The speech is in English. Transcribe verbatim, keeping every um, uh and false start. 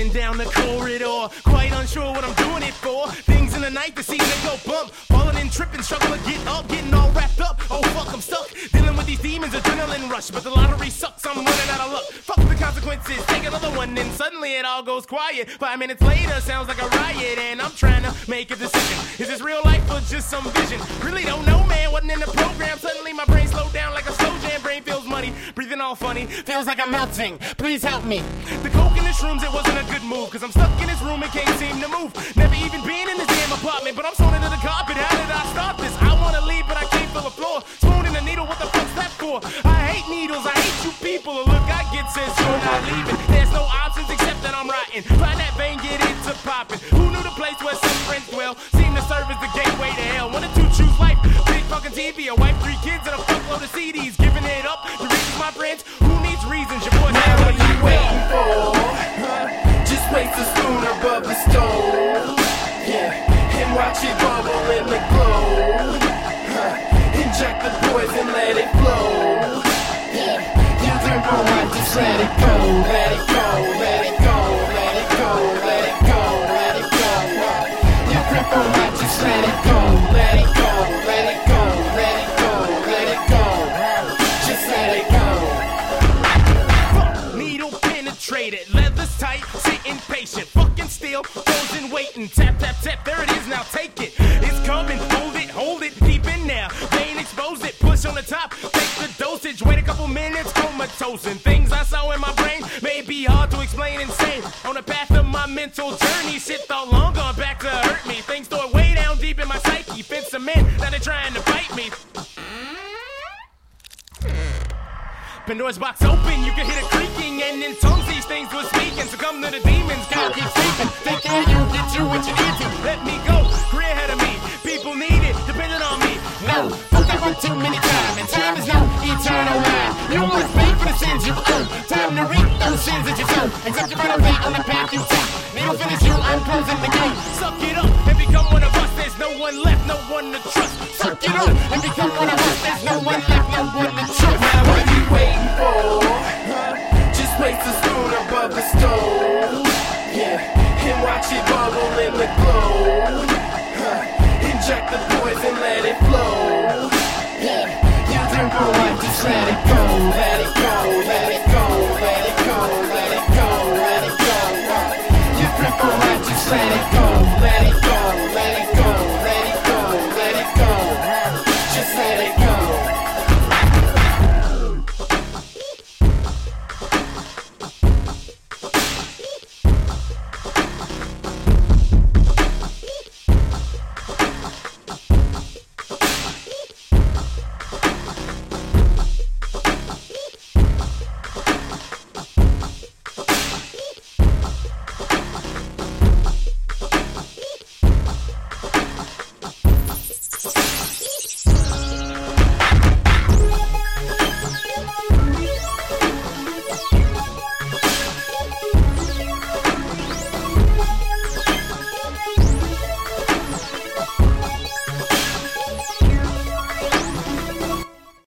walking down the corridor, quite unsure what I'm doing it for. Things in the night that seem to go bump, falling and tripping, struggle to get up, getting all wrapped up. Oh fuck, I'm stuck, dealing with these demons, adrenaline rush, but the lottery sucks, I'm running out of luck. Fuck the consequences, take another one, and suddenly it all goes quiet. Five minutes later, sounds like a riot, and I'm trying to make a decision. Is this real life or just some vision? Really don't know, man, wasn't in the program. Suddenly my brain slowed down like a slow jam. Brain feels muddy, breathing all funny, feels like I'm melting. Please help me. The coke in the shrooms, it wasn't a good move, cause I'm stuck in this room and can't seem to move. Never even been in this damn apartment, but I'm sewn into the carpet. How did I start this? I wanna leave, but I can't feel the floor. Spoon in the needle, what the fuck's that for? I hate needles, I hate you people. The look I get says you're not leaving. There's no options except that I'm rotten. Find that vein, get into popping. Who knew the place where some friends dwell seem to serve as the gateway to hell? One or two choose life, big fucking T V, a wife, three kids, and a fuckload of C Ds. Giving it up, the reasons my friends. Who needs reasons? Your boy now what you waiting for? Huh? Just place a spoon above the stove, yeah, and watch it bubble in the glow. Huh? Inject the poison, let it flow. Yeah, you drink on right, just let it go, let it go, let it go, let it go, let it go, let it go. You drink on right, just let it go, let it go, let it go, let it go, let it go. Just let it go. Fuck, needle penetrated, leather's tight, sitting patient, fucking still, frozen waiting. Tap, tap, tap, there it is, now take it. It's coming, hold it, hold it, deep in there. Vein expose it, push on the top, take the dosage. Wait a couple minutes, comatose. And things I saw in my brain may be hard to explain, insane. On the path of my mental journey, shit thought long gone back to hurt me. Things stored way down deep in my psyche, fence them in, now they're trying to fight me. Pandora's box open, you can hear the creaking, and in tongues these things were speaking. Succumb to the demons, God keep sleeping. Take care of you, get you what you need to. Let me go, career ahead of me. People need it, depending on me. No, fuck that one too many times, and time is no eternal line. You must pay for the sins you own. Time to reap those sins that you sow. Accept your run away on the path you take. Needle finish you, I'm closing the gate. Suck it up and become one of us. There's no one left, no one to trust. Suck it up and become one of us. There's no one left, no one to trust. Now what you waiting for? Huh? Just place a spoon above the stove, yeah, and watch it bubble in the glow. Huh? Inject the poison, let it flow. Yeah, you drink on life, just let it go, let it go, let it go, let it go, let it go, let it go. You drink on life, just let it go.